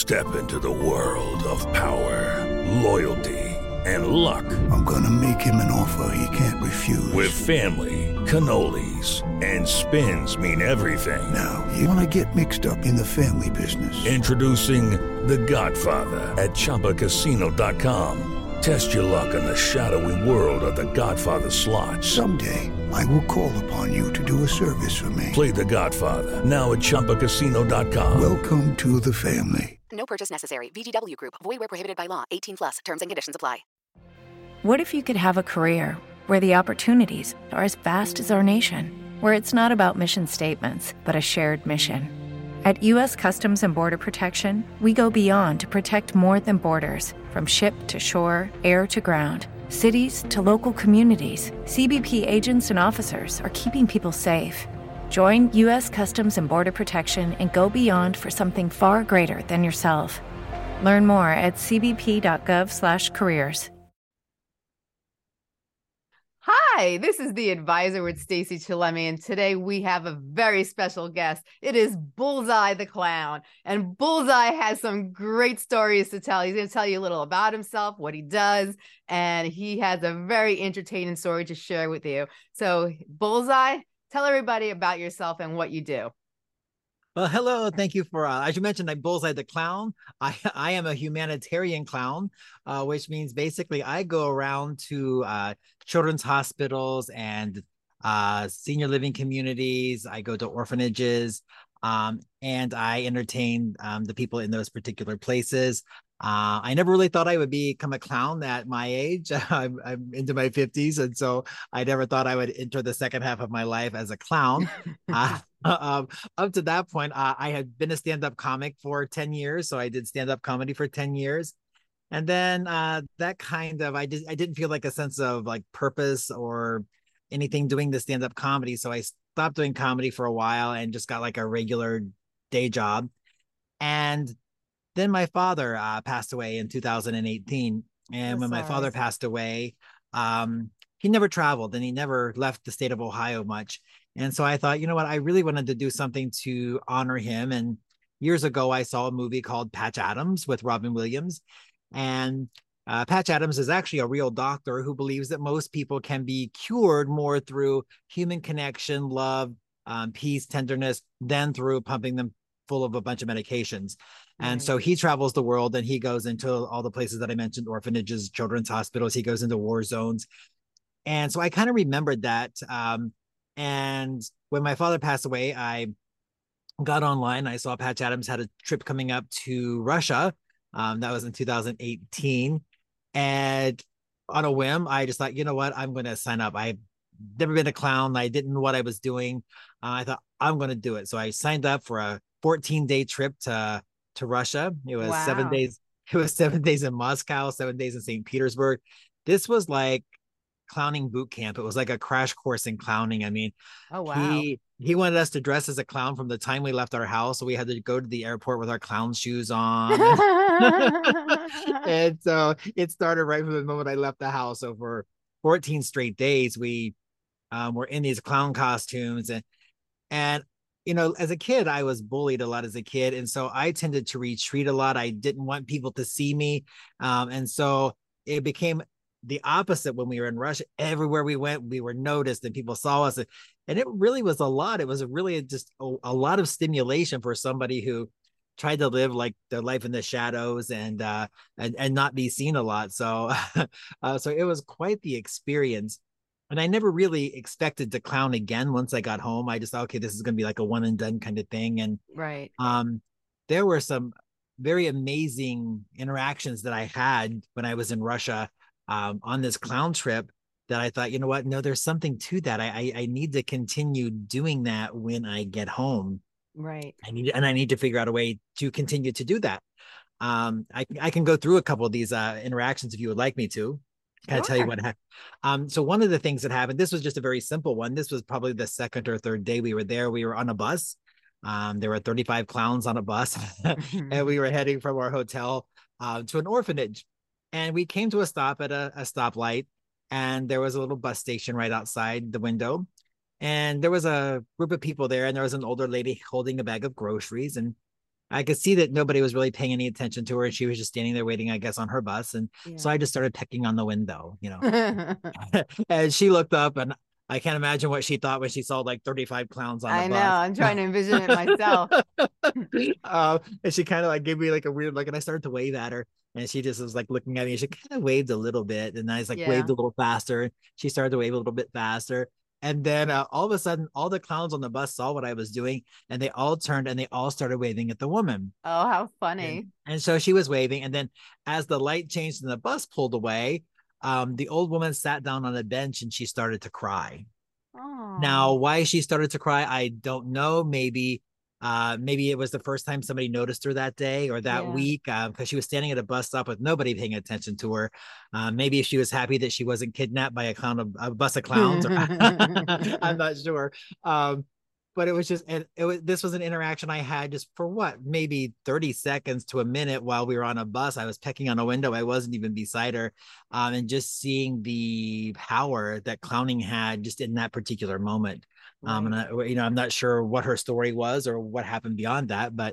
Step into the world of power, loyalty, and luck. I'm gonna make him an offer he can't refuse. With family, cannolis, and spins mean everything. Now, you wanna get mixed up in the family business. Introducing The Godfather at ChumbaCasino.com. Test your luck in the shadowy world of The Godfather slot. Someday, I will call upon you to do a service for me. Play The Godfather now at ChumbaCasino.com. Welcome to the family. No purchase necessary. VGW Group. Void where prohibited by law. 18 plus. Terms and conditions apply. What if you could have a career where the opportunities are as vast as our nation, where it's not about mission statements, but a shared mission? At U.S. Customs and Border Protection, we go beyond to protect more than borders. From ship to shore, air to ground, cities to local communities, CBP agents and officers are keeping people safe. Join U.S. Customs and Border Protection and go beyond for something far greater than yourself. Learn more at cbp.gov/careers. Hi, this is The Advisor with Stacey Chillemi, and today we have a very special guest. It is Bullseye the Clown, and Bullseye has some great stories to tell. He's going to tell you a little about himself, what he does, and he has a very entertaining story to share with you. So, Bullseye, tell everybody about yourself and what you do. Well, hello. Thank you for, as you mentioned, I'm Bullseye the Clown. I am a humanitarian clown, which means basically I go around to children's hospitals and senior living communities. I go to orphanages and I entertain the people in those particular places. I never really thought I would become a clown at my age. I'm into my 50s, and so I never thought I would enter the second half of my life as a clown. Up to that point, I had been a stand-up comic for 10 years, so I did stand-up comedy for 10 years. And then that kind of, I didn't feel like a sense of like purpose or anything doing the stand-up comedy, so I stopped doing comedy for a while and just got like a regular day job. And then my father passed away in 2018. And when my father passed away, he never traveled and he never left the state of Ohio much. And so I thought, you know what, I really wanted to do something to honor him. And years ago, I saw a movie called Patch Adams with Robin Williams. And Patch Adams is actually a real doctor who believes that most people can be cured more through human connection, love, peace, tenderness, than through pumping them full of a bunch of medications. And so he travels the world and he goes into all the places that I mentioned, orphanages, children's hospitals. He goes into war zones. And so I kind of remembered that. And when my father passed away, I got online. I saw Patch Adams had a trip coming up to Russia. That was in 2018. And on a whim, I just thought, you know what, I'm going to sign up. I've never been a clown. I didn't know what I was doing. I thought I'm going to do it. So I signed up for a 14-day trip to Russia. It was 7 days. It was 7 days in Moscow, 7 days in St. Petersburg. This was like clowning boot camp. It was like a crash course in clowning. I mean, he wanted us to dress as a clown from the time we left our house. So we had to go to the airport with our clown shoes on. And so it started right from the moment I left the house. So for 14 straight days, we were in these clown costumes. And you know, as a kid, I was bullied a lot as a kid. And so I tended to retreat a lot. I didn't want people to see me. And so it became the opposite when we were in Russia. Everywhere we went, we were noticed and people saw us. And it really was a lot. It was really just a lot of stimulation for somebody who tried to live like their life in the shadows and not be seen a lot. So, so it was quite the experience. And I never really expected to clown again once I got home. I just thought, okay, this is going to be like a one and done kind of thing. And there were some very amazing interactions that I had when I was in Russia on this clown trip that I thought, you know what, no, there's something to that. I need to continue doing that when I get home. Right. I need to figure out a way to continue to do that. I can go through a couple of these interactions if you would like me to. Can I tell you what happened? So one of the things that happened, this was just a very simple one. This was probably the second or third day we were there. We were on a bus. There were 35 clowns on a bus and we were heading from our hotel to an orphanage. And we came to a stop at a stoplight and there was a little bus station right outside the window. And there was a group of people there and there was an older lady holding a bag of groceries. And I could see that nobody was really paying any attention to her, and she was just standing there waiting, I guess, on her bus. And so Yeah. I just started pecking on the window, and she looked up, and I can't imagine what she thought when she saw like 35 clowns on the I know. bus. I'm trying to envision it myself. And she kind of like gave me like a weird look, and I started to wave at her, and she just was like looking at me. And she kind of waved a little bit, and I was like Yeah. waved a little faster. She started to wave a little bit faster, and then all of a sudden, all the clowns on the bus saw what I was doing, and they all turned and they all started waving at the woman. Oh, how funny. And so she was waving, and then as the light changed and the bus pulled away, the old woman sat down on a bench and she started to cry. Oh. Now, why she started to cry, I don't know. Maybe it was the first time somebody noticed her that day or that week, because she was standing at a bus stop with nobody paying attention to her. Maybe she was happy that she wasn't kidnapped by a bus of clowns. I'm not sure. But it was just, and this was an interaction I had just for what, maybe 30 seconds to a minute while we were on a bus. I was pecking on a window. I wasn't even beside her. And just seeing the power that clowning had just in that particular moment. Right. And I'm not sure what her story was or what happened beyond that, but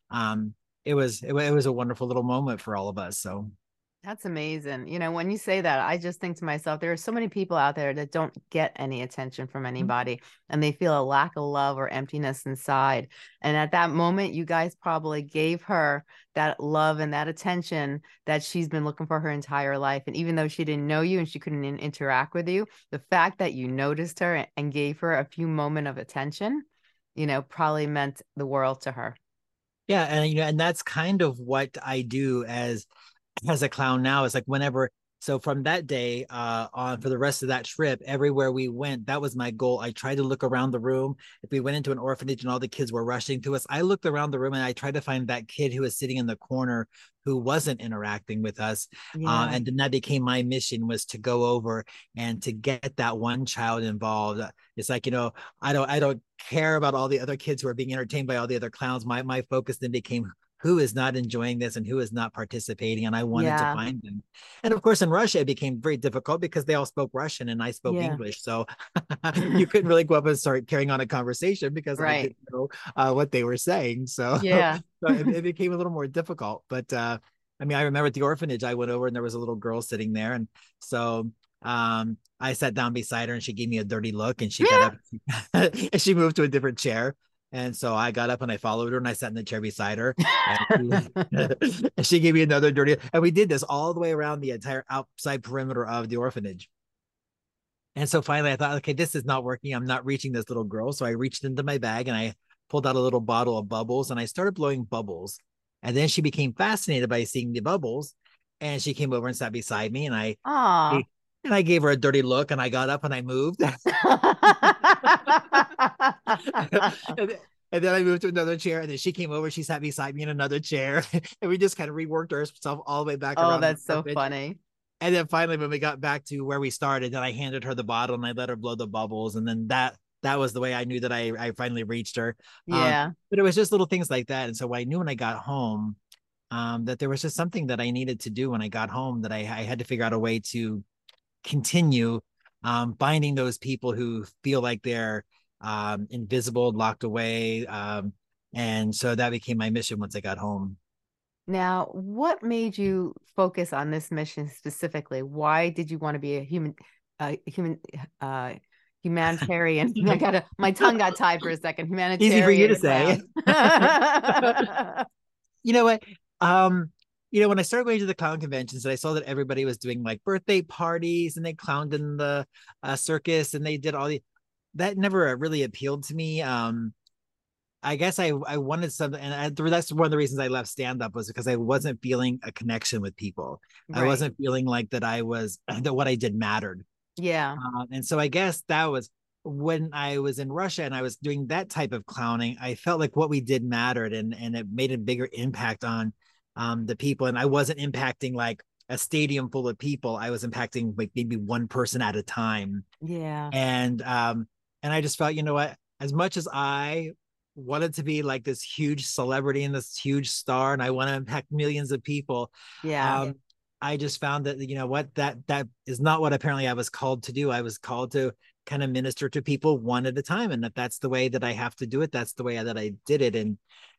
it was a wonderful little moment for all of us. So That's amazing. When you say that, I just think to myself, there are so many people out there that don't get any attention from anybody, and they feel a lack of love or emptiness inside. And at that moment, you guys probably gave her that love and that attention that she's been looking for her entire life. And even though she didn't know you and she couldn't interact with you, the fact that you noticed her and gave her a few moments of attention, probably meant the world to her. yeah, and that's kind of what I do as a clown now. Is like whenever, so from that day on, for the rest of that trip, everywhere we went, that was my goal. I tried to look around the room. If we went into an orphanage and all the kids were rushing to us, I looked around the room and I tried to find that kid who was sitting in the corner who wasn't interacting with us. And then that became my mission, was to go over and to get that one child involved. It's like, I don't care about all the other kids who are being entertained by all the other clowns. My focus then became, who is not enjoying this and who is not participating, and I wanted to find them. And of course, in Russia, it became very difficult because they all spoke Russian and I spoke English, so you couldn't really go up and start carrying on a conversation because I didn't know what they were saying. So so it became a little more difficult. But I remember at the orphanage, I went over and there was a little girl sitting there, and so I sat down beside her and she gave me a dirty look, and she got up and she moved to a different chair. And so I got up and I followed her and I sat in the chair beside her. And she gave me another dirty. And we did this all the way around the entire outside perimeter of the orphanage. And so finally I thought, okay, this is not working. I'm not reaching this little girl. So I reached into my bag and I pulled out a little bottle of bubbles and I started blowing bubbles. And then she became fascinated by seeing the bubbles. And she came over and sat beside me, and I gave her a dirty look, and I got up and I moved. And then I moved to another chair, and then she came over, she sat beside me in another chair, and we just kind of reworked ourselves all the way back around. Oh, that's so funny. And then finally, when we got back to where we started, then I handed her the bottle and I let her blow the bubbles. And then that was the way I knew that I finally reached her. Yeah. But it was just little things like that. And so I knew when I got home that there was just something that I needed to do when I got home, that I had to figure out a way to continue finding those people who feel like they're invisible, locked away. And so that became my mission once I got home. Now, what made you focus on this mission specifically? Why did you want to be a humanitarian? My tongue got tied for a second. Humanitarian. Easy for you to say. You know what? When I started going to the clown conventions, and I saw that everybody was doing like birthday parties and they clowned in the circus and they did that never really appealed to me. I guess I wanted something, and that's one of the reasons I left stand-up, was because I wasn't feeling a connection with people. Right. I wasn't feeling like that what I did mattered. Yeah. And so I guess that was when I was in Russia and I was doing that type of clowning, I felt like what we did mattered, and it made a bigger impact on the people. And I wasn't impacting like a stadium full of people. I was impacting like maybe one person at a time. Yeah. And I just felt, what, as much as I wanted to be like this huge celebrity and this huge star, and I want to impact millions of people. Yeah. I just found that, that is not what apparently I was called to do. I was called to kind of minister to people one at a time. And that's the way that I have to do it. That's the way that I did it. And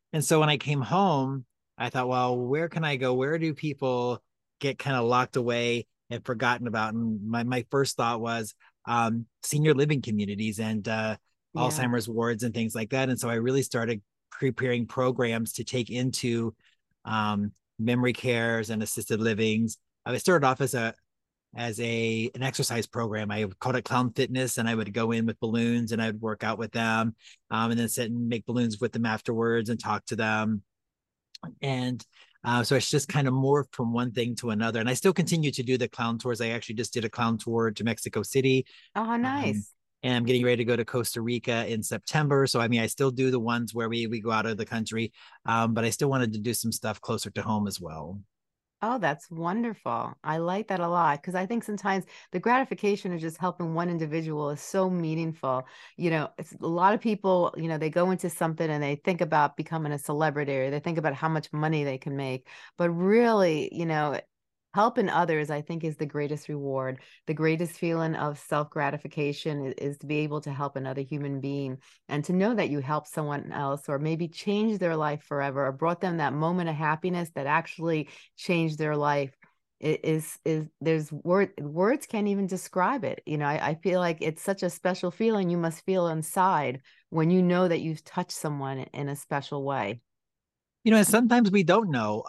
And so when I came home, I thought, well, where can I go? Where do people get kind of locked away and forgotten about? And my first thought was senior living communities and Yeah. Alzheimer's wards and things like that. And so I really started preparing programs to take into memory cares and assisted livings. I started off as an exercise program. I called it Clown Fitness, and I would go in with balloons and I would work out with them, and then sit and make balloons with them afterwards and talk to them. And so it's just kind of morphed from one thing to another. And I still continue to do the clown tours. I actually just did a clown tour to Mexico City. Oh, nice. And I'm getting ready to go to Costa Rica in September. So, I mean, I still do the ones where we go out of the country, but I still wanted to do some stuff closer to home as well. Oh, that's wonderful. I like that a lot because I think sometimes the gratification of just helping one individual is so meaningful. It's a lot of people, they go into something and they think about becoming a celebrity or they think about how much money they can make. But really, helping others, I think, is the greatest reward. The greatest feeling of self-gratification is to be able to help another human being and to know that you helped someone else or maybe changed their life forever or brought them that moment of happiness that actually changed their life. There's words can't even describe it. I feel like it's such a special feeling you must feel inside when you know that you've touched someone in a special way. And sometimes we don't know,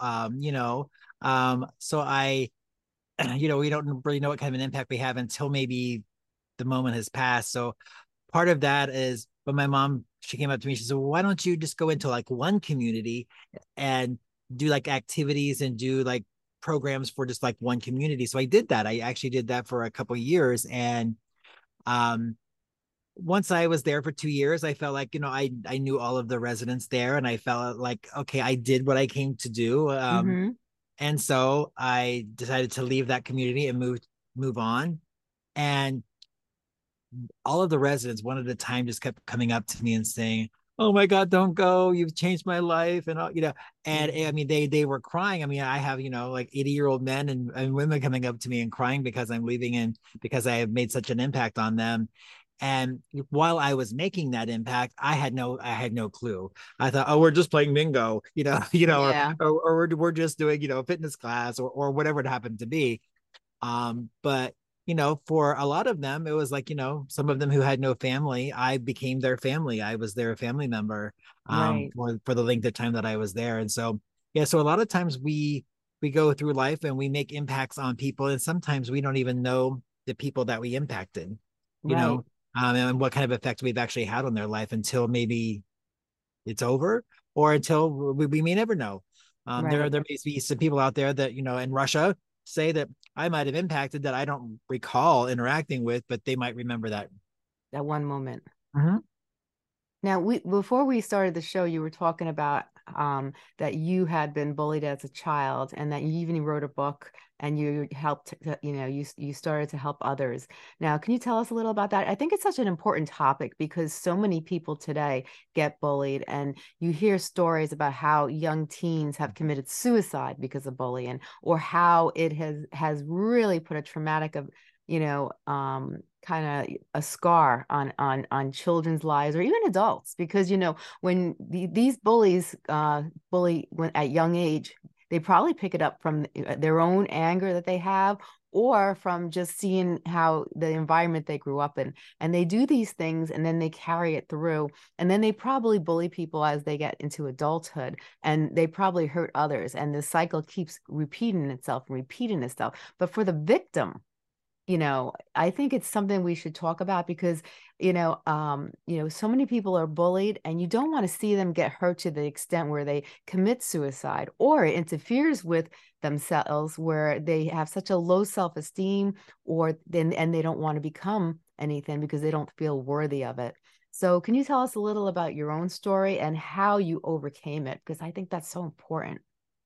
so we don't really know what kind of an impact we have until maybe the moment has passed. So part of that is, but my mom, she came up to me, she said, well, why don't you just go into like one community and do like activities and do like programs for just like one community. So I did that. I actually did that for a couple of years. And once I was there for 2 years, I felt like, I knew all of the residents there and I felt like, okay, I did what I came to do. And so I decided to leave that community and move on. And all of the residents one at a time just kept coming up to me and saying, oh my God, don't go. You've changed my life. And, and I mean, they were crying. I mean, I have, like 80-year-old men and women coming up to me and crying because I'm leaving and because I have made such an impact on them. And while I was making that impact, I had no clue. I thought, oh, we're just playing bingo, Yeah. or we're just doing, a fitness class or whatever it happened to be. But for a lot of them, it was like, some of them who had no family, I became their family. I was their family member Right. for the length of time that I was there. And so, yeah, so a lot of times we go through life and we make impacts on people, and sometimes we don't even know the people that we impacted, Right. And what kind of effect we've actually had on their life until maybe it's over or until we may never know. There Right. may be some people out there that, in Russia say that I might have impacted that I don't recall interacting with, but they might remember that. That one moment. Mm-hmm. Now, before we started the show, you were talking about that you had been bullied as a child, and that you even wrote a book, and you helped. You started to help others. Now, can you tell us a little about that? I think it's such an important topic because so many people today get bullied, and you hear stories about how young teens have committed suicide because of bullying, or how it has really put a traumatic of kind of a scar on children's lives or even adults, because when these bullies bully when at young age, they probably pick it up from their own anger that they have, or from just seeing how the environment they grew up in, and they do these things and then they carry it through, and then they probably bully people as they get into adulthood, and they probably hurt others, and the cycle keeps repeating itself and repeating itself. But for the victim, I think it's something we should talk about because, so many people are bullied, and you don't want to see them get hurt to the extent where they commit suicide, or it interferes with themselves where they have such a low self-esteem, and they don't want to become anything because they don't feel worthy of it. So can you tell us a little about your own story and how you overcame it? Because I think that's so important.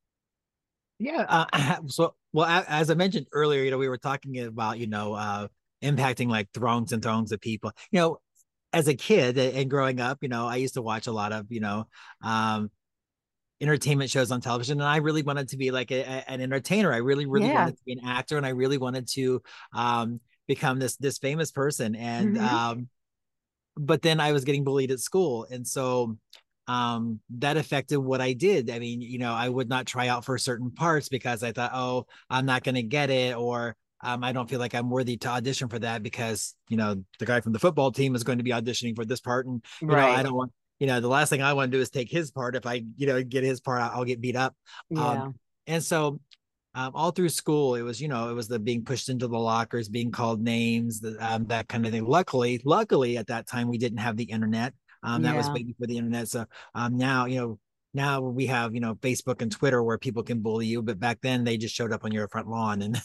Yeah. As I mentioned earlier, we were talking about, impacting like throngs and throngs of people, as a kid and growing up, I used to watch a lot of, entertainment shows on television, and I really wanted to be like an entertainer. I really, really Yeah. wanted to be an actor, and I really wanted to become this famous person. And Mhm. but then I was getting bullied at school, and so that affected what I did. I mean, I would not try out for certain parts because I thought, oh, I'm not going to get it, or I don't feel like I'm worthy to audition for that because, the guy from the football team is going to be auditioning for this part. And, Right. I don't want, the last thing I want to do is take his part. If I, get his part, I'll get beat up. Yeah. And so all through school, it was the being pushed into the lockers, being called names, that kind of thing. Luckily at that time, we didn't have the internet. That was way before the internet. So now we have, Facebook and Twitter where people can bully you, but back then they just showed up on your front lawn and,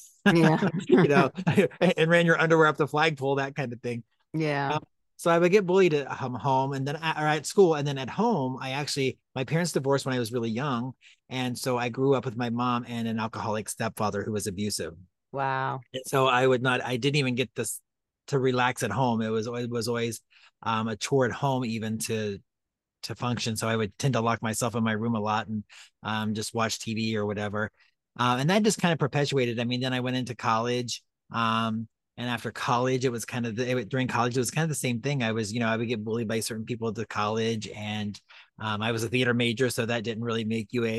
and ran your underwear up the flagpole, that kind of thing. Yeah. So I would get bullied at home and then at school. And then at home, my parents divorced when I was really young. And so I grew up with my mom and an alcoholic stepfather who was abusive. Wow. And so I didn't even get this to relax at home. It was always a chore at home, even to function. So I would tend to lock myself in my room a lot and just watch TV or whatever. And that just kind of perpetuated. I mean, then I went into college. And after college, it was kind of during college, it was kind of the same thing. I would get bullied by certain people at the college, and I was a theater major, so that didn't really make you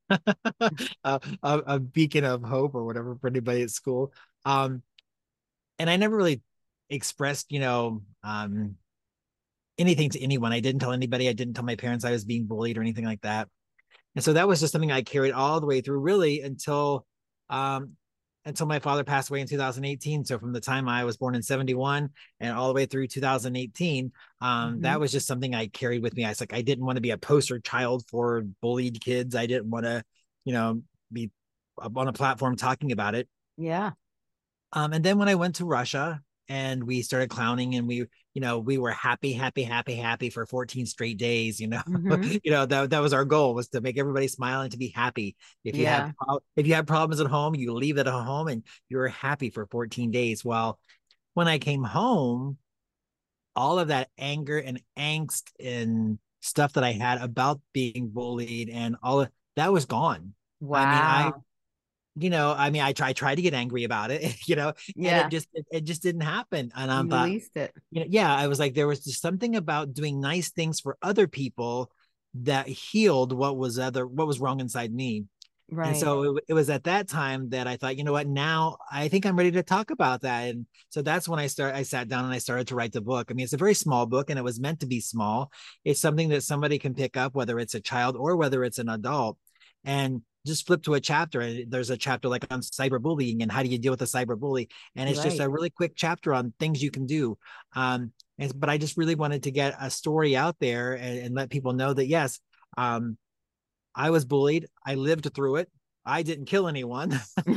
a beacon of hope or whatever for anybody at school. And I never really expressed, anything to anyone. I didn't tell anybody. I didn't tell my parents I was being bullied or anything like that. And so that was just something I carried all the way through, really, until my father passed away in 2018. So from the time I was born in 71 and all the way through 2018, that was just something I carried with me. I was like, I didn't want to be a poster child for bullied kids. I didn't want to, be on a platform talking about it. Yeah. And then when I went to Russia and we started clowning and we were happy for 14 straight days, that was our goal, was to make everybody smile and to be happy. If you have problems at home, you leave it at home and you're happy for 14 days. Well, when I came home, all of that anger and angst and stuff that I had about being bullied and all of that was gone. Wow. I tried to get angry about it, and it just didn't happen. And I thought, released it. I was like, there was just something about doing nice things for other people that healed what was wrong inside me. Right. And so it was at that time that I thought, you know what, now I think I'm ready to talk about that. And so that's when I sat down and I started to write the book. I mean, it's a very small book and it was meant to be small. It's something that somebody can pick up, whether it's a child or whether it's an adult, and just flip to a chapter. And there's a chapter like on cyberbullying and how do you deal with a cyberbully. And it's just a really quick chapter on things you can do. But I just really wanted to get a story out there and let people know that, yes, I was bullied. I lived through it. I didn't kill anyone.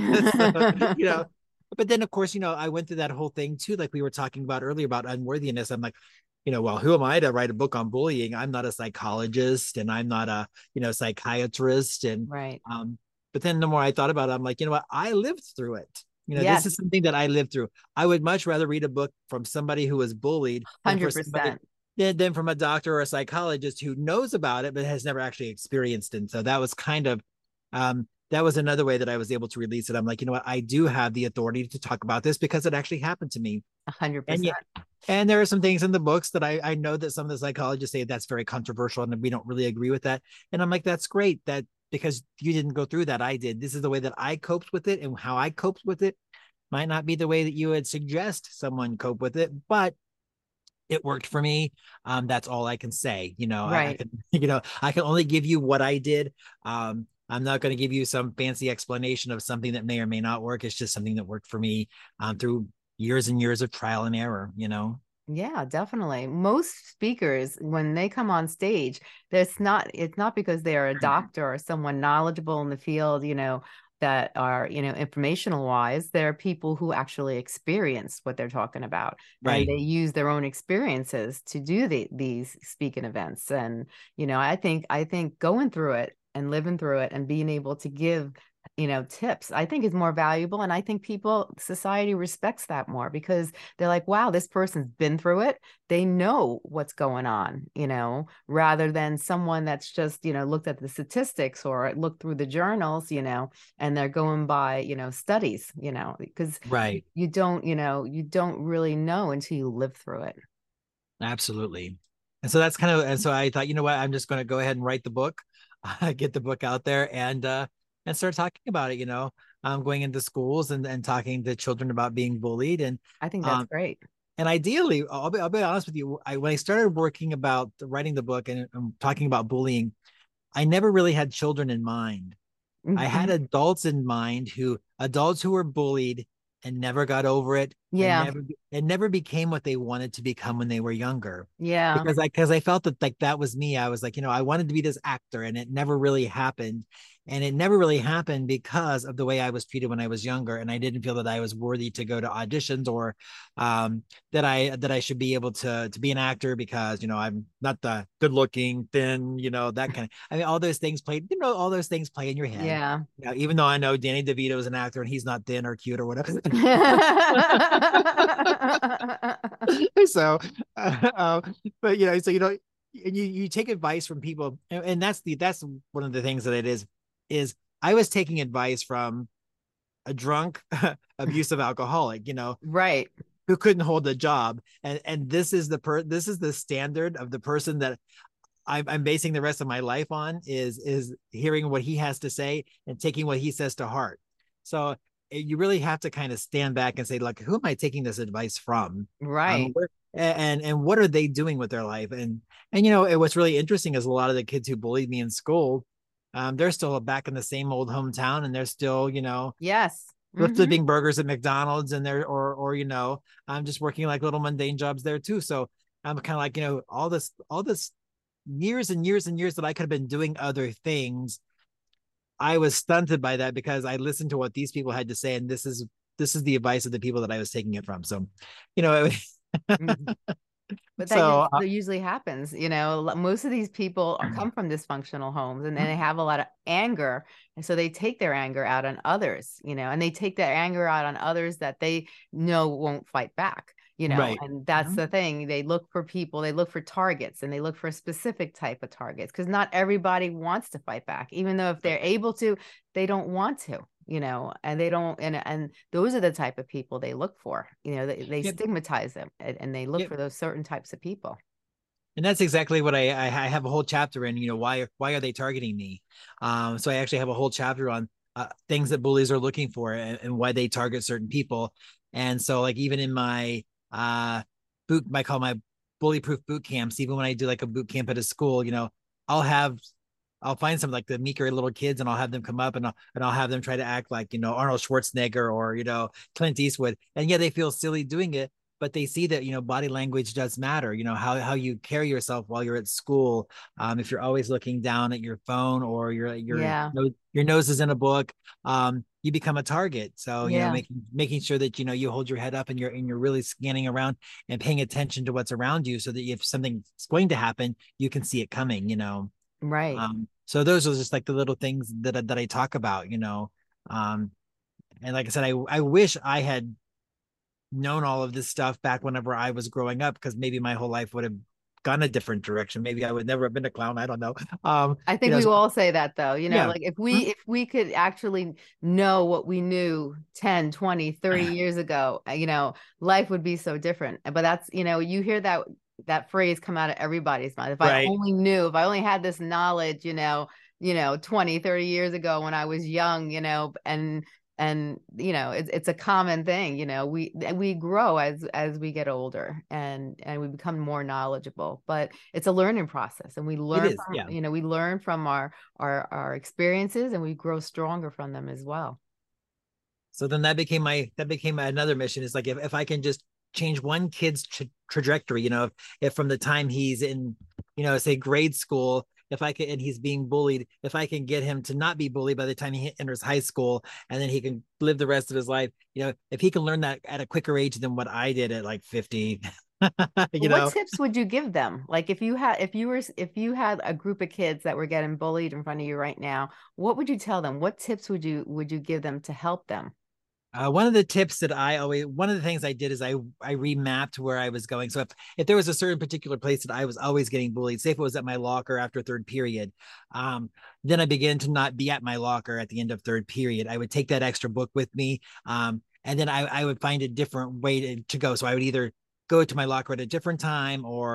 So, but then of course, I went through that whole thing too. Like we were talking about earlier about unworthiness. I'm like, well, who am I to write a book on bullying? I'm not a psychologist and I'm not a, psychiatrist. And, right. But then the more I thought about it, I'm like, what? I lived through it. This is something that I lived through. I would much rather read a book from somebody who was bullied 100%. Than from a doctor or a psychologist who knows about it, but has never actually experienced it. And so that was kind of, that was another way that I was able to release it. I'm like, I do have the authority to talk about this because it actually happened to me. 100%. And there are some things in the books that I know that some of the psychologists say that's very controversial and we don't really agree with that. And I'm like, that's great, that because you didn't go through that, I did. This is the way that I coped with it, and how I coped with it might not be the way that you would suggest someone cope with it, but it worked for me. That's all I can say. Right. I can only give you what I did. I'm not going to give you some fancy explanation of something that may or may not work. It's just something that worked for me through years and years of trial and error, Yeah, definitely. Most speakers, when they come on stage, it's not because they are a doctor or someone knowledgeable in the field, that are, informational wise. There are people who actually experience what they're talking about. Right. And they use their own experiences to do these speaking events. And, I think going through it and living through it and being able to give tips, I think is more valuable. And I think society respects that more because they're like, wow, this person's been through it. They know what's going on, rather than someone that's just, looked at the statistics or looked through the journals, and they're going by, studies, because right. you don't really know until you live through it. Absolutely. And so that's kind of, and so I thought, you know what, I'm just going to go ahead and write the book, get the book out there, and start talking about it. Going into schools and talking to children about being bullied, I think that's um, great. and ideally, I'll be honest with you. When I started working about writing the book and talking about bullying, I never really had children in mind. I had Mhm. adults who were bullied and never got over it, and Yeah. never became what they wanted to become when they were younger. Yeah. Because I felt that, like, that was me. I was like, I wanted to be this actor, and it never really happened. And it never really happened because of the way I was treated when I was younger, and I didn't feel that I was worthy to go to auditions, or that I should be able to be an actor, because I'm not the good looking, thin, that kind of. I mean, all those things play in your head. Yeah. Even though I know Danny DeVito is an actor and he's not thin or cute or whatever. So, but and you take advice from people, and that's one of the things that it is I was taking advice from a drunk, abusive alcoholic, Right. who couldn't hold a job, and this is the standard of the person that I'm basing the rest of my life on, is hearing what he has to say and taking what he says to heart. So you really have to kind of stand back and say, like, who am I taking this advice from? Right. And what are they doing with their life? And what's really interesting is a lot of the kids who bullied me in school, they're still back in the same old hometown, and they're still, Yes. Hmm. flipping burgers at McDonald's, and they're or I'm just working like little mundane jobs there too. So I'm kind of like, all this years and years and years that I could have been doing other things, I was stunted by that because I listened to what these people had to say, and this is the advice of the people that I was taking it from. So, you know, But so that usually happens, most of these people come from dysfunctional homes, and then they have a lot of anger. And so they take their anger out on others, and they take their anger out on others that they know won't fight back, right. and that's the thing. They look for people, they look for targets, and they look for a specific type of targets, because not everybody wants to fight back, even though if they're able to, they don't want to. And they don't, and those are the type of people they look for. They Yep. stigmatize them, and they look Yep. for those certain types of people. And that's exactly what I have a whole chapter in, why are they targeting me? So I actually have a whole chapter on things that bullies are looking for, and why they target certain people. And so, like, even in my I call my bully proof boot camps, even when I do like a boot camp at a school, I'll have I'll find some like the meeker little kids, and I'll have them come up, and I'll have them try to act like, Arnold Schwarzenegger or, Clint Eastwood. And yeah, they feel silly doing it, but they see that, body language does matter. How you carry yourself while you're at school. If you're always looking down at your phone, or Yeah. your nose is in a book, you become a target. So, Yeah. making sure that, you hold your head up, and you're really scanning around and paying attention to what's around you, so that if something's going to happen, you can see it coming. Right. So those are just like the little things that I talk about. Um, and like I said, I wish I had known all of this stuff back whenever I was growing up, because maybe my whole life would have gone a different direction. Maybe I would never have been a clown. I don't know. I think we So, all say that, though, yeah. like if we could actually know what we knew 10, 20, 30 years ago, life would be so different. But that's, you hear that phrase come out of everybody's mouth. If I Right. only knew, if I only had this knowledge, 20, 30 years ago when I was young, and it's a common thing. We grow as we get older, and we become more knowledgeable, but it's a learning process, and we It learn is. from, Yeah. we learn from our experiences, and we grow stronger from them as well. So then that became another mission. Is like, if I can just change one kid's trajectory, if from the time he's in, say grade school, if I can, and he's being bullied, if I can get him to not be bullied by the time he enters high school, and then he can live the rest of his life, if he can learn that at a quicker age than what I did at like 50, you What know. tips would you give them? Like, if you had a group of kids that were getting bullied in front of you right now, what would you tell them? What tips would you give them to help them? One of the tips that one of the things I did is I remapped where I was going. So if there was a certain particular place that I was always getting bullied, say if it was at my locker after third period, then I began to not be at my locker at the end of third period. I would take that extra book with me, and then I would find a different way to go. So I would either go to my locker at a different time, or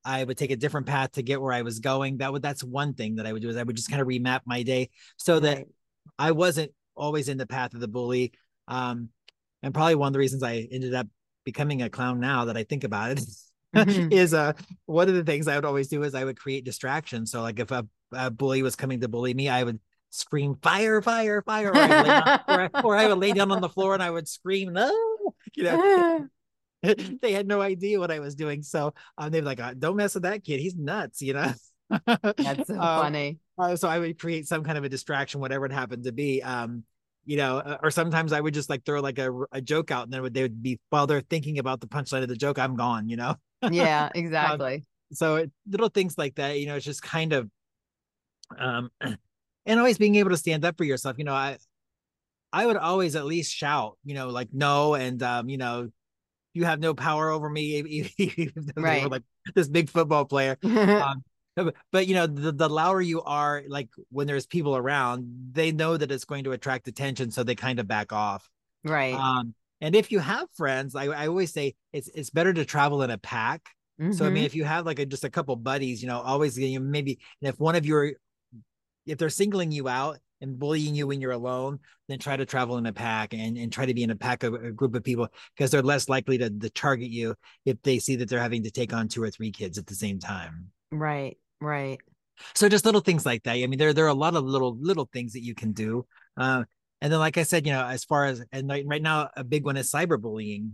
I would take a different path to get where I was going. That's one thing that I would do, is I would just kind of remap my day so that I wasn't always in the path of the bully. And probably one of the reasons I ended up becoming a clown, now that I think about it, is one of the things I would always do is I would create distractions. So like if a bully was coming to bully me, I would scream fire, fire, fire, or I would lay down on the floor and I would scream, no, you know. They had no idea what I was doing. So they'd be like, don't mess with that kid. He's nuts, you know? That's so funny. So I would create some kind of a distraction, whatever it happened to be. You know, or sometimes I would just like throw like a joke out, and then they would be, while they're thinking about the punchline of the joke, I'm gone, you know? Yeah, exactly. So little things like that, you know, it's just kind of, and always being able to stand up for yourself. You know, I would always at least shout, you know, like, no. And, you know, you have no power over me, even though they were like this big football player. But you know, the louder you are, like when there's people around, they know that it's going to attract attention, so they kind of back off. Right. And if you have friends, I always say it's better to travel in a pack. So I mean, if you have like just a couple buddies, you know, always, you know, maybe, and if they're singling you out and bullying you when you're alone, then try to travel in a pack and try to be in a pack of a group of people, because they're less likely to target you if they see that they're having to take on 2 or 3 kids at the same time. Right. So just little things like that. I mean, there are a lot of little things that you can do. And then, like I said, you know, as far as, and right now, a big one is cyberbullying.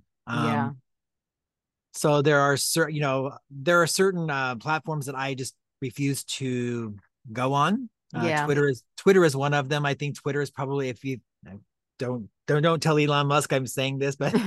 So there are certain platforms that I just refuse to go on. Twitter is one of them. I think Twitter is probably, if you don't tell Elon Musk I'm saying this, but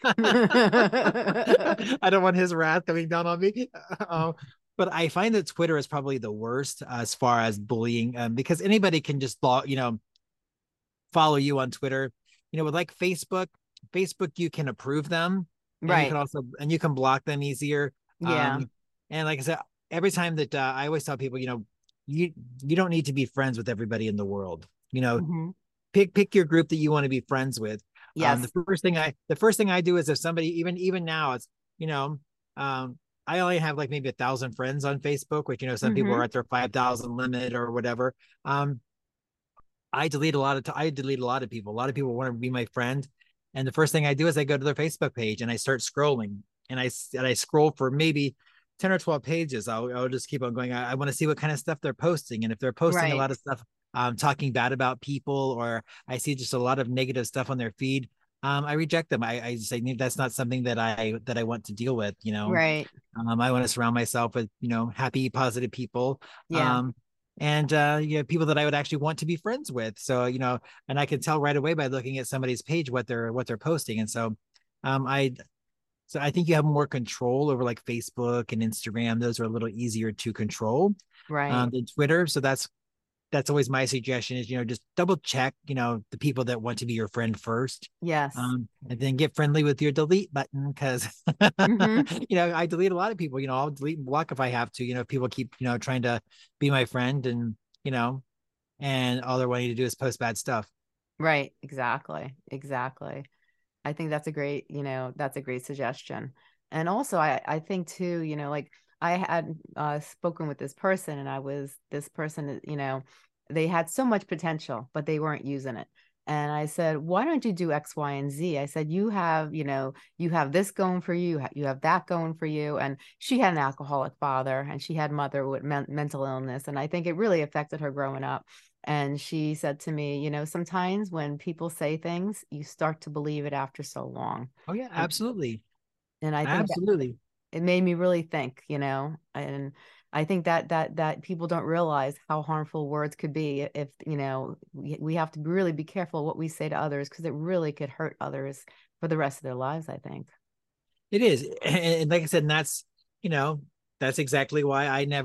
I don't want his wrath coming down on me. But I find that Twitter is probably the worst as far as bullying, because anybody can just follow you on Twitter. You know, with like Facebook, you can approve them, right? You can block them easier. And like I said, every time that I always tell people, you know, you don't need to be friends with everybody in the world. You know, pick your group that you want to be friends with. Yes. The first thing I do is, if somebody, even now, it's, you know, I only have like maybe 1,000 friends on Facebook, which, you know, some people are at their 5,000 limit or whatever. I delete a lot of people. A lot of people want to be my friend, and the first thing I do is I go to their Facebook page and I start scrolling, and I scroll for maybe 10 or 12 pages. I'll just keep on going. I want to see what kind of stuff they're posting, and if they're posting a lot of stuff talking bad about people, or I see just a lot of negative stuff on their feed, I reject them. I say that's not something that I want to deal with, you know. Right. I want to surround myself with, you know, happy, positive people. And you know, people that I would actually want to be friends with. So, you know, and I can tell right away by looking at somebody's page what they're posting. And so I think you have more control over like Facebook and Instagram. Those are a little easier to control, right, than Twitter. So that's always my suggestion, is, you know, just double check, you know, the people that want to be your friend first. Yes. And then get friendly with your delete button, because, you know, I delete a lot of people. You know, I'll delete and block if I have to, you know, if people keep, you know, trying to be my friend, and, you know, and all they're wanting to do is post bad stuff. Right. Exactly. I think that's a great suggestion. And also I think too, you know, like I had spoken with this person, and this person, you know, they had so much potential, but they weren't using it. And I said, why don't you do X, Y, and Z? I said, you have this going for you. You have that going for you. And she had an alcoholic father, and she had mother with mental illness. And I think it really affected her growing up. And she said to me, you know, sometimes when people say things, you start to believe it after so long. Oh yeah, absolutely. And I think absolutely. It made me really think, you know, and I think that people don't realize how harmful words could be if, you know, we have to really be careful what we say to others, because it really could hurt others for the rest of their lives, I think. It is. And like I said, and that's, you know, that's exactly why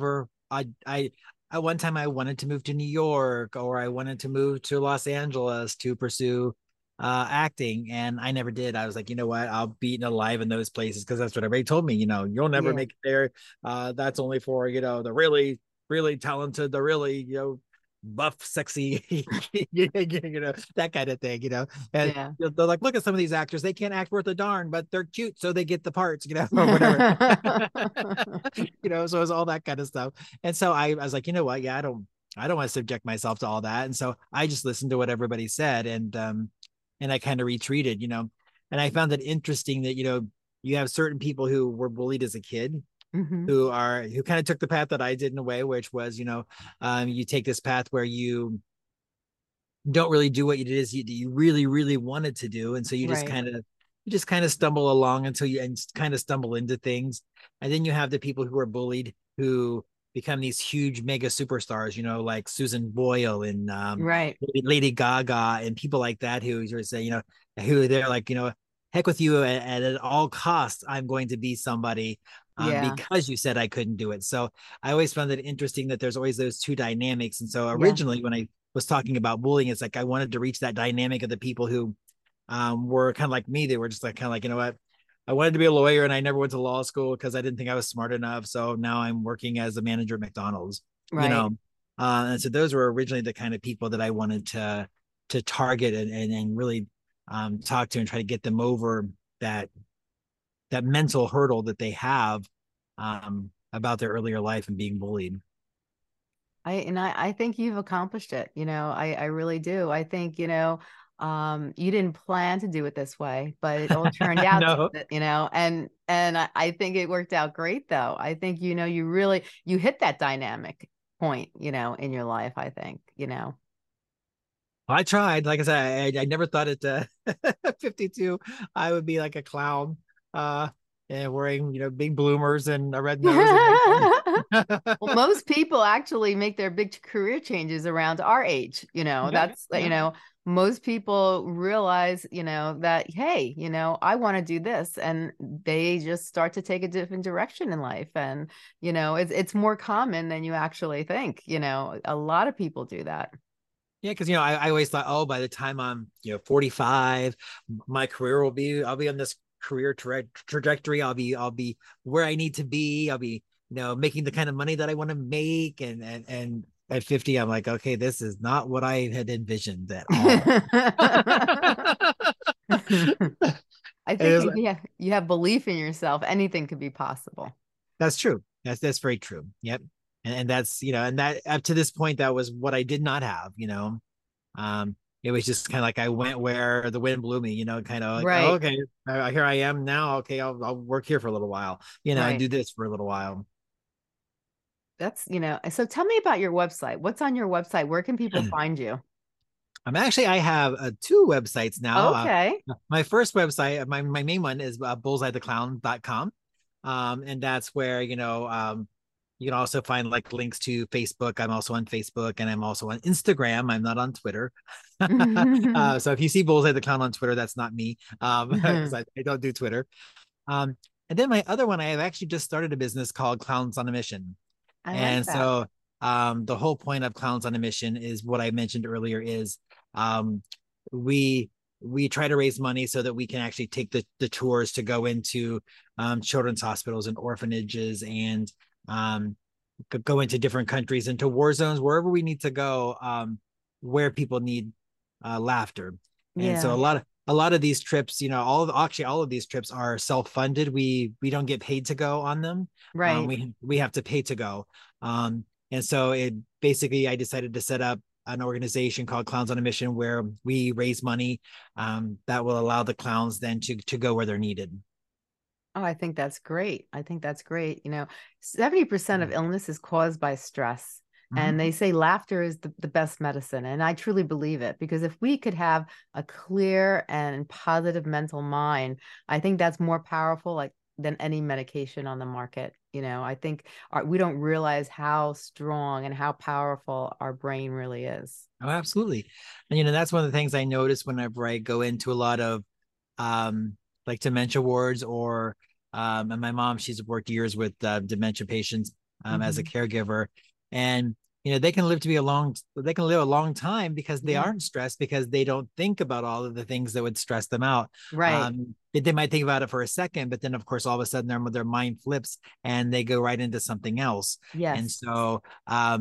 at one time I wanted to move to New York, or I wanted to move to Los Angeles to pursue acting, and I never did. I was like, you know what, I'll be eaten alive in those places, because that's what everybody told me, you know, you'll never make it there. That's only for, you know, the really, really talented, the really, you know, buff, sexy, that kind of thing, and Yeah. they're like, look at some of these actors, they can't act worth a darn, but they're cute, so they get the parts, or whatever. So it's all that kind of stuff. And so I was like, you know what? Yeah, I don't want to subject myself to all that. And so I just listened to what everybody said, and I kind of retreated, and I found it interesting that, you have certain people who were bullied as a kid, Mhm. who kind of took the path that I did in a way, which was, you take this path where you don't really do what it is you really, really wanted to do. And so you just Right. kind of stumble along until you and kind of stumble into things. And then you have the people who are bullied who become these huge mega superstars, like Susan Boyle and Right. Lady Gaga and people like that who sort of say, who they're like, heck with you, and at all costs, I'm going to be somebody Yeah. because you said I couldn't do it. So I always found it interesting that there's always those two dynamics. And so Yeah. originally when I was talking about bullying, it's like I wanted to reach that dynamic of the people who were kind of like me. They were just like kind of like, you know what? I wanted to be a lawyer and I never went to law school because I didn't think I was smart enough. So now I'm working as a manager at McDonald's, Right. And so those were originally the kind of people that I wanted to target and really talk to and try to get them over that mental hurdle that they have about their earlier life and being bullied. I think you've accomplished it. I really do. I think, you didn't plan to do it this way, but it all turned out, No. and I think it worked out great though. I think, you hit that dynamic point, in your life, I think. I tried. Like I said, I never thought at 52 I would be like a clown, and wearing big bloomers and a red nose. Well, most people actually make their big career changes around our age. That's, most people realize, that, hey, I want to do this, and they just start to take a different direction in life. And, it's more common than you actually think. A lot of people do that. Yeah, because I always thought, oh, by the time I'm 45, my career I'll be on this career trajectory. I'll be where I need to be. I'll be making the kind of money that I want to make. And at 50, I'm like, okay, this is not what I had envisioned at all. I think you have belief in yourself, anything could be possible. That's true. That's very true. Yep. And that's, and that up to this point, that was what I did not have, it was just kind of like I went where the wind blew me, kind of like, Right. oh, okay, here I am now. Okay, I'll work here for a little while, and Right. do this for a little while. That's, so tell me about your website. What's on your website? Where can people find you? I have two websites now. Okay. My first website, my main one is bullseyetheclown.com. And that's where, you can also find like links to Facebook. I'm also on Facebook, and I'm also on Instagram. I'm not on Twitter. So if you see Bullseye the Clown on Twitter, that's not me. Because I don't do Twitter. And then my other one, I have actually just started a business called Clowns on a Mission. I And like that. so the whole point of Clowns on a Mission is what I mentioned earlier is we try to raise money so that we can actually take the tours to go into children's hospitals and orphanages, and go into different countries, into war zones, wherever we need to go, where people need laughter. And so a lot of these trips, all of these trips are self-funded. We don't get paid to go on them. Right. We have to pay to go. And so I decided to set up an organization called Clowns on a Mission, where we raise money that will allow the clowns then to go where they're needed. Oh, I think that's great. 70% of illness is caused by stress. And they say laughter is the best medicine. And I truly believe it, because if we could have a clear and positive mental mind, I think that's more powerful than any medication on the market. I think we don't realize how strong and how powerful our brain really is. Oh, absolutely. And, that's one of the things I notice whenever I go into a lot of like dementia wards, or and my mom, she's worked years with dementia patients as a caregiver, and they can live a long time because they aren't stressed, because they don't think about all of the things that would stress them out. Right. They might think about it for a second, but then of course all of a sudden their mind flips and they go right into something else. Yes. And so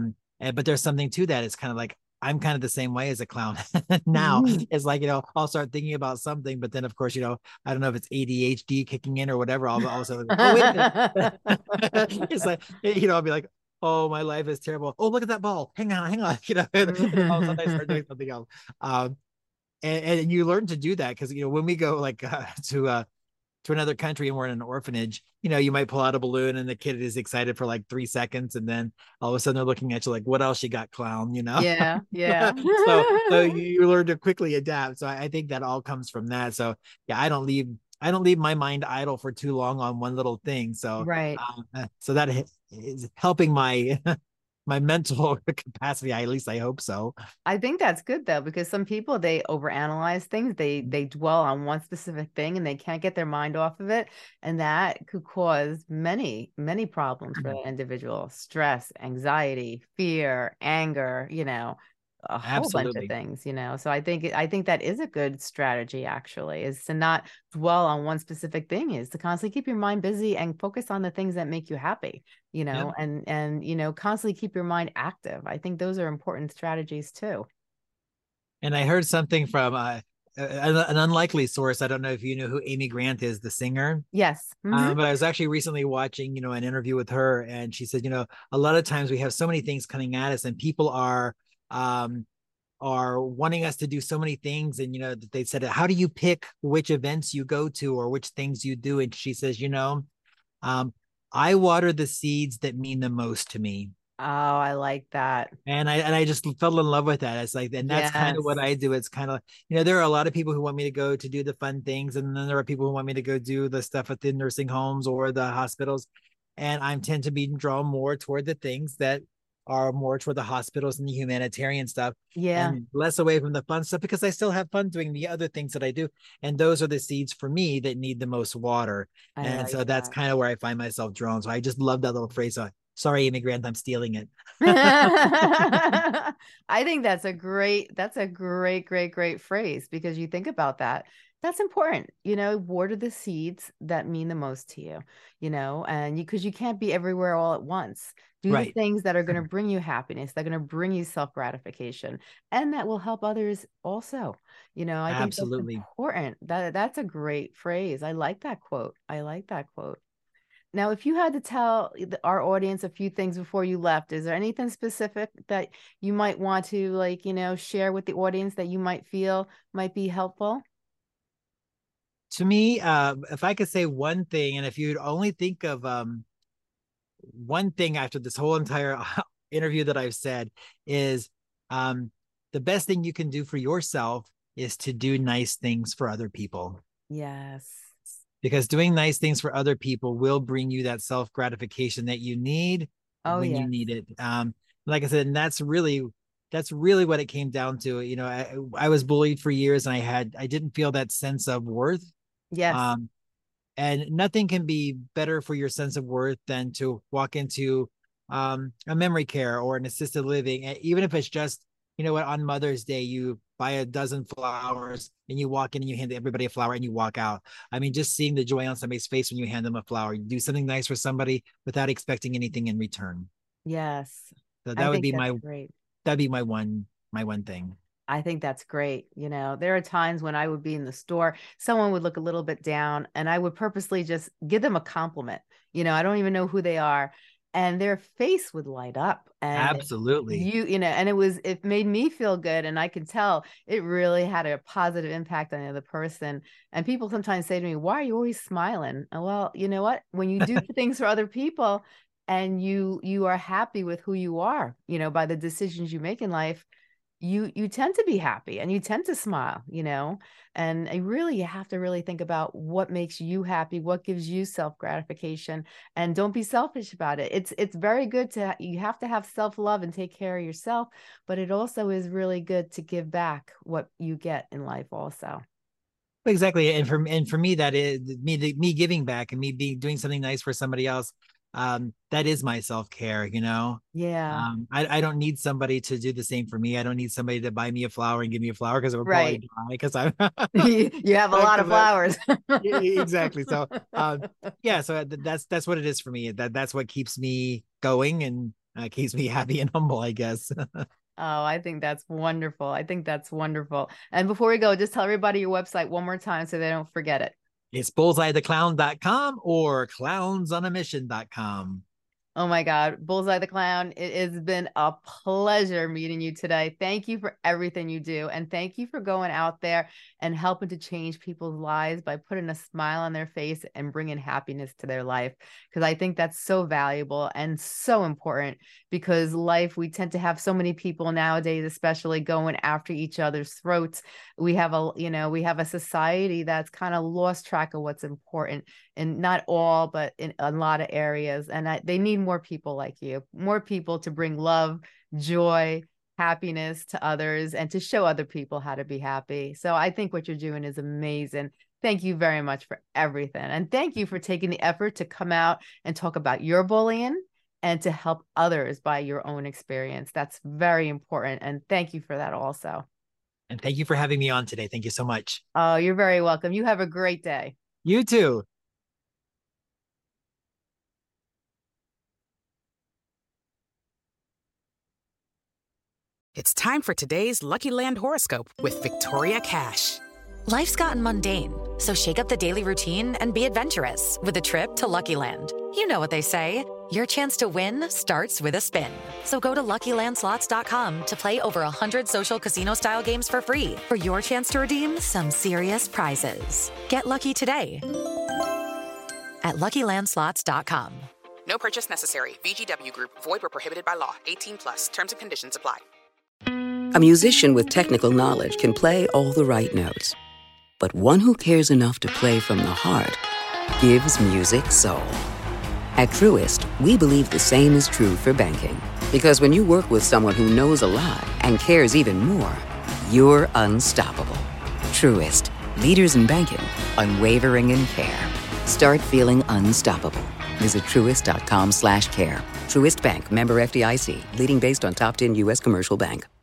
And but there's something to that. It's kind of like I'm kind of the same way as a clown now. It's like, I'll start thinking about something, but then of course, I don't know if it's ADHD kicking in or whatever. I'll also, oh, wait a minute. It's like, I'll be like, oh, my life is terrible. Oh, look at that ball. Hang on. And all of a sudden I start doing something else. And you learn to do that because, when we go like to another country and we're in an orphanage, you might pull out a balloon and the kid is excited for like 3 seconds. And then all of a sudden they're looking at you like, what else you got, clown, Yeah. Yeah. so you learn to quickly adapt. So I think that all comes from that. So yeah, I don't leave my mind idle for too long on one little thing. So, right. So that is helping my my mental capacity. At least I hope so. I think that's good though, because some people, they overanalyze things. They dwell on one specific thing and they can't get their mind off of it. And that could cause many, many problems for the individual: stress, anxiety, fear, anger, a whole bunch of things, So I think that is a good strategy, actually, is to not dwell on one specific thing, is to constantly keep your mind busy and focus on the things that make you happy, and constantly keep your mind active. I think those are important strategies too. And I heard something from an unlikely source. I don't know if you know who Amy Grant is, the singer. Yes. But I was actually recently watching, an interview with her, and she said, a lot of times we have so many things coming at us and people are wanting us to do so many things. And, they said, how do you pick which events you go to or which things you do? And she says, I water the seeds that mean the most to me. Oh, I like that. And I just fell in love with that. It's like, and that's kind of what I do. It's kind of, there are a lot of people who want me to go to do the fun things. And then there are people who want me to go do the stuff at the nursing homes or the hospitals. And I tend to be drawn more toward the things that are more toward the hospitals and the humanitarian stuff, and less away from the fun stuff, because I still have fun doing the other things that I do. And those are the seeds for me that need the most water. And so that's kind of where I find myself drawn. So I just love that little phrase. So, sorry, Amy Grant, I'm stealing it. I think that's a great phrase, because you think about that. That's important, water the seeds that mean the most to you, and because you can't be everywhere all at once. Do the things that are going to bring you happiness, that are going to bring you self-gratification, and that will help others also. I think Absolutely. that's important. That's a great phrase. I like that quote. Now, if you had to tell our audience a few things before you left, is there anything specific that you might want to share with the audience that you might feel might be helpful? To me, if I could say one thing, and if you'd only think of one thing after this whole entire interview that I've said, is the best thing you can do for yourself is to do nice things for other people. Yes. Because doing nice things for other people will bring you that self-gratification that you need when you need it. Like I said, and that's really what it came down to. I was bullied for years and I didn't feel that sense of worth. Yes. And nothing can be better for your sense of worth than to walk into a memory care or an assisted living. Even if it's just, on Mother's Day, you buy a dozen flowers and you walk in and you hand everybody a flower and you walk out. I mean, just seeing the joy on somebody's face when you hand them a flower, you do something nice for somebody without expecting anything in return. Yes. So that'd be my one thing. I think that's great. There are times when I would be in the store, someone would look a little bit down and I would purposely just give them a compliment. I don't even know who they are, and their face would light up. And absolutely. And it made me feel good. And I could tell it really had a positive impact on the other person. And people sometimes say to me, why are you always smiling? And well, you know what, when you do things for other people and you are happy with who you are, by the decisions you make in life, you tend to be happy and you tend to smile, and you have to really think about what makes you happy, what gives you self-gratification, and don't be selfish about it. It's very good you have to have self-love and take care of yourself, but it also is really good to give back what you get in life also. Exactly. And for me, that is me giving back and me doing something nice for somebody else. That is my self-care, Yeah. I don't need somebody to do the same for me. I don't need somebody to buy me a flower and give me a flower, because it would probably die, because I'm you have a lot of flowers. Exactly. So so that's what it is for me. That's what keeps me going, and keeps me happy and humble, I guess. Oh, I think that's wonderful. I think that's wonderful. And before we go, just tell everybody your website one more time so they don't forget it. It's bullseyetheclown.com or clownsonamission.com. Oh my God, Bullseye the Clown, it has been a pleasure meeting you today. Thank you for everything you do. And thank you for going out there and helping to change people's lives by putting a smile on their face and bringing happiness to their life. Because I think that's so valuable and so important, because life, we tend to have so many people nowadays, especially going after each other's throats. We have a society that's kind of lost track of what's important, and not all, but in a lot of areas. And they need more people like you, more people to bring love, joy, happiness to others, and to show other people how to be happy. So I think what you're doing is amazing. Thank you very much for everything. And thank you for taking the effort to come out and talk about your bullying and to help others by your own experience. That's very important. And thank you for that also. And thank you for having me on today. Thank you so much. Oh, you're very welcome. You have a great day. You too. It's time for today's Lucky Land horoscope with Victoria Cash. Life's gotten mundane, so shake up the daily routine and be adventurous with a trip to Lucky Land. You know what they say, your chance to win starts with a spin. So go to LuckyLandSlots.com to play over 100 social casino-style games for free for your chance to redeem some serious prizes. Get lucky today at LuckyLandSlots.com. No purchase necessary. VGW Group. Void where prohibited by law. 18 plus. Terms and conditions apply. A musician with technical knowledge can play all the right notes. But one who cares enough to play from the heart gives music soul. At Truist, we believe the same is true for banking. Because when you work with someone who knows a lot and cares even more, you're unstoppable. Truist, leaders in banking, unwavering in care. Start feeling unstoppable. Visit truist.com/care. Truist Bank, member FDIC, leading based on top 10 U.S. commercial bank.